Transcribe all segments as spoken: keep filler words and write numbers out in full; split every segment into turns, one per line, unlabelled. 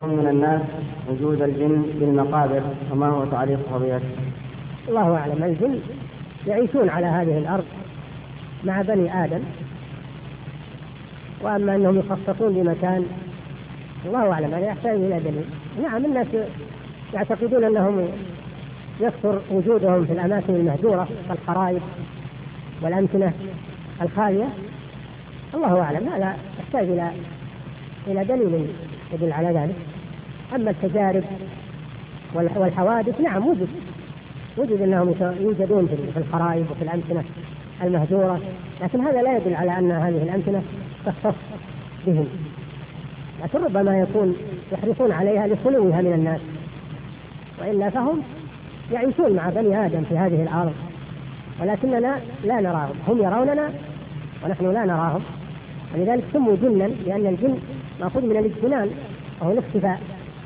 من الناس وجود الجن بالمقابر، وما هو تعليق فضيلته؟
الله أعلم. الجن يعيشون على هذه الأرض مع بني آدم، وأما أنهم يخصصون بمكان الله أعلم، هذا يحتاج إلى دليل. نعم، الناس يعتقدون أنهم يكثر وجودهم في الأماكن المهجورة كالخرائب والأمكنة الخالية، الله أعلم، هذا يحتاج إلى إلى دليل يدل على ذلك. أما التجارب والحوادث نعم وجد وجد أنهم يوجدون في الخرائب وفي الأمكنة المهجورة، لكن هذا لا يدل على أن هذه الأمكنة تختص بهم، لكن ربما يكون يحرصون عليها لخلوها من الناس، وإلا فهم يعيشون مع بني آدم في هذه الأرض، ولكننا لا نراهم، هم يروننا ونحن لا نراهم، ولذلك سموا جنا، لأن الجن مأخوذ من الاجتنان وهو الاختفاء.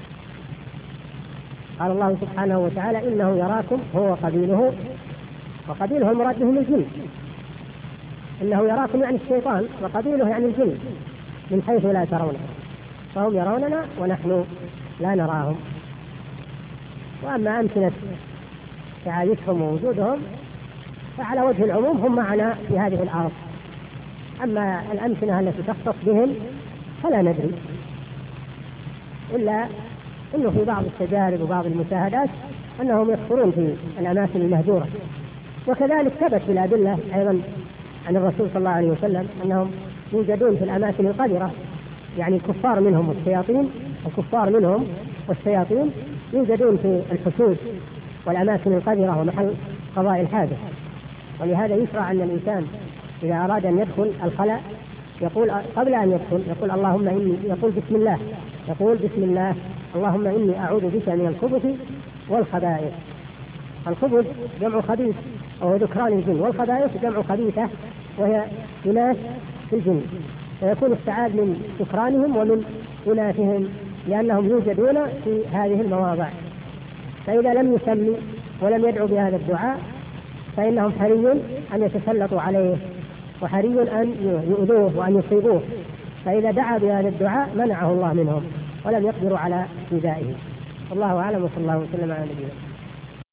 قال الله سبحانه وتعالى: إنه يراكم هو وقبيله، وقبيله المراد بهم الجن. إنه يراكم يعني الشيطان، وقبيله يعني الجن، من حيث لا ترونه، فهم يروننا ونحن لا نراهم. وأما أمكنة تعايشهم ووجودهم فعلى وجه العموم هم معنا في هذه الأرض، أما الأمكنة التي تختص بهم فلا ندري، إلا أنه في بعض التجارب وبعض المشاهدات أنهم يكثرون في الأماكن المهجورة. وكذلك ثبت في الأدلة أيضا عن الرسول صلى الله عليه وسلم أنهم يوجدون في الأماكن القذرة، يعني الكفار منهم والشياطين، الكفار منهم والشياطين يوجدون في الحشود والأماكن القذرة ومحل قضاء الحاجة. ولهذا يشرع أن الإنسان إذا أراد أن يدخل الخلاء يقول قبل أن يدخل يقول اللهم إني يقول بسم الله يقول بسم الله اللهم إني أعوذ بك من الخبث والخبائث. الخبث جمع خبيث وهو ذكران الجن، والخبائث جمع خبيثة وهي إناث في الجن، فيكون استعاذ من ذكرانهم ومن إناثهم لأنهم يوجدون في هذه المواضع. فإذا لم يسمي ولم يدعو بهذا الدعاء فإنهم حري أن يتسلطوا عليه، وحري أن يؤذوه وأن يصيبوه، فإذا دعا بهذا الدعاء منعه الله منهم ولم يقدروا على إيذائه. والله أعلم، وصلى الله وسلم على نبينا.